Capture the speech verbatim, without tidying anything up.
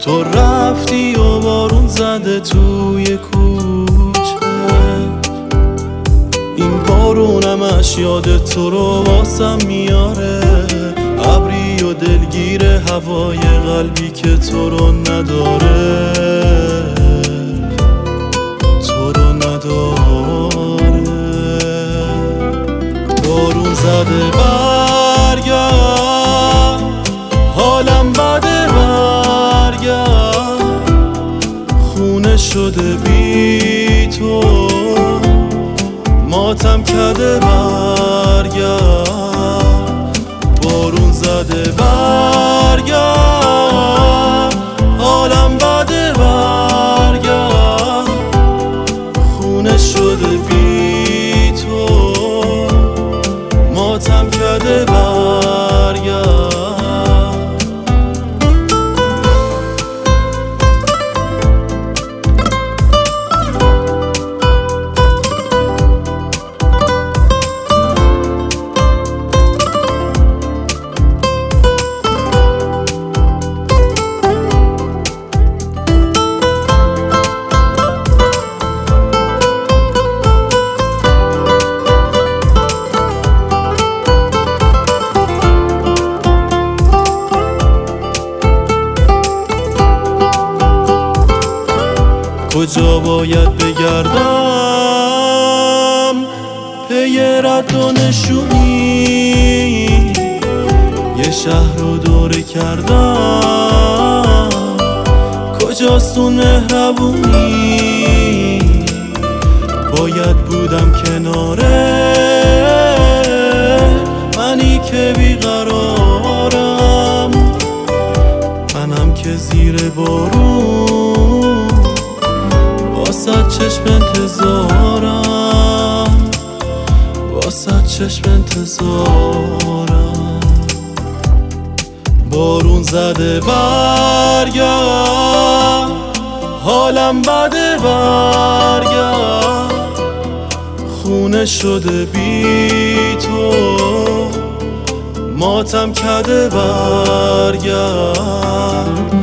تو رفتی و بارون زده توی کوچه، این بارونمش یاد تو رو واسم میاره، ابری و دلگیر هوای قلبی که تو رو نداره، تو رو نداره. بارون زده برگرد، حالم بده برگرد، خونه شده بی تو، ماتم کده برگرد. بارون زده برگرد، حالم بده برگرد، خونه شده بی تو، ماتم کده برگرد. کجا باید بگردم پی رد و نشونی، یه شهر رو دوره کردم، کجاست اون مهربونی؟ باید بودم کناره منی که بیقرارم، منم که زیر بارون واسه چشم انتظارم، واسه چشم انتظارم. بارون زده برگرد، حالم بده برگرد، خونه شده بی تو، ماتم کده برگرد.